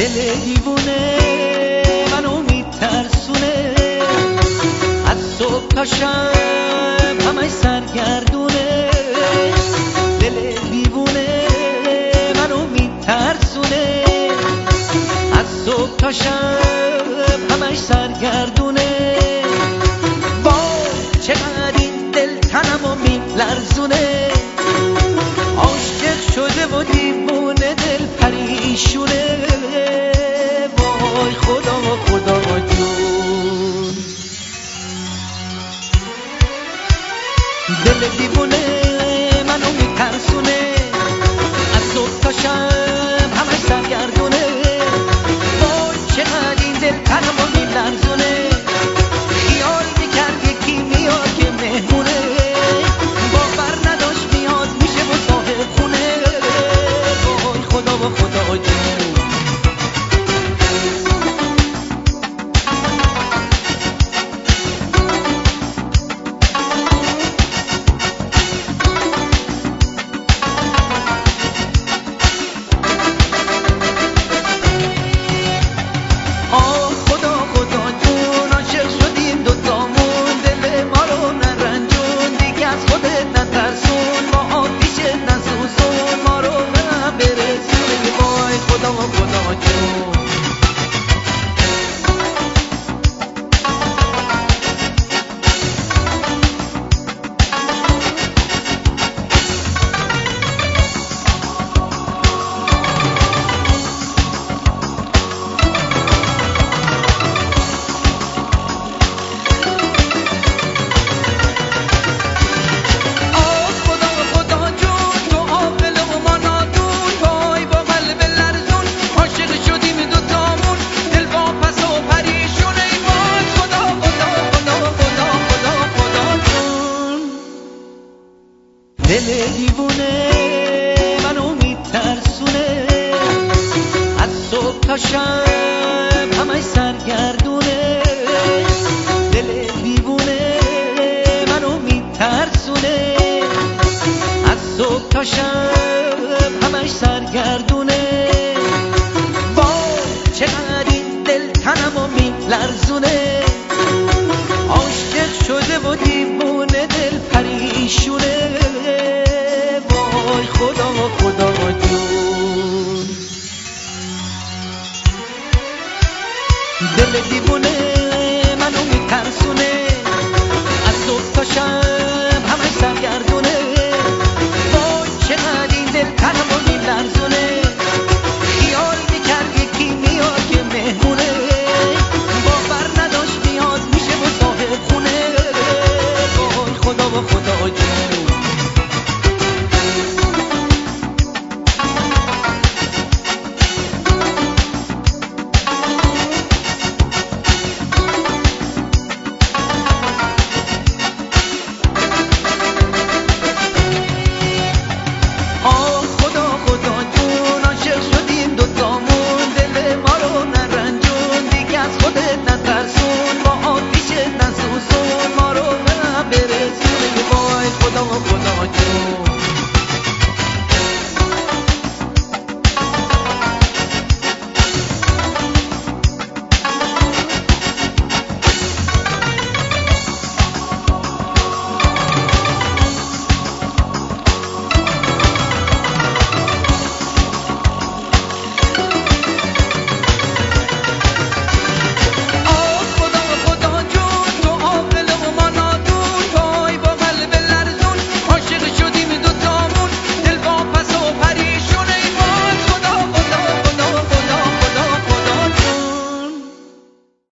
دل دیوونه منو میترسونه، از صبح تا شب همش سرگردونه. دل دیوونه منو میترسونه، از صبح تا شب همش سرگردونه. وای چقدر این دل تنمو میلرزونه، عاشق شده و دیوونه دل پریشونه. وای خدا خدا جون، دل دیوونه منو میترسونه، از صبح تا شب همش سرگردونه. وای چقدر این دل تنمو میلرزونه، خیال میکرد یکی میاد که مهمونه، باور نداشت میاد میشه و صاحب خونه. وای خدا و خدا جون، دل دیوونه منو میترسونه، از صبح تا شب همش سرگردونه. دل دیوونه منو میترسونه، از صبح تا شب همش سرگردونه. وای چقدر این دل تنمو میلرزونه، عاشق شده و دیوونه دل پریشونه. وای خدا خدا جون، دل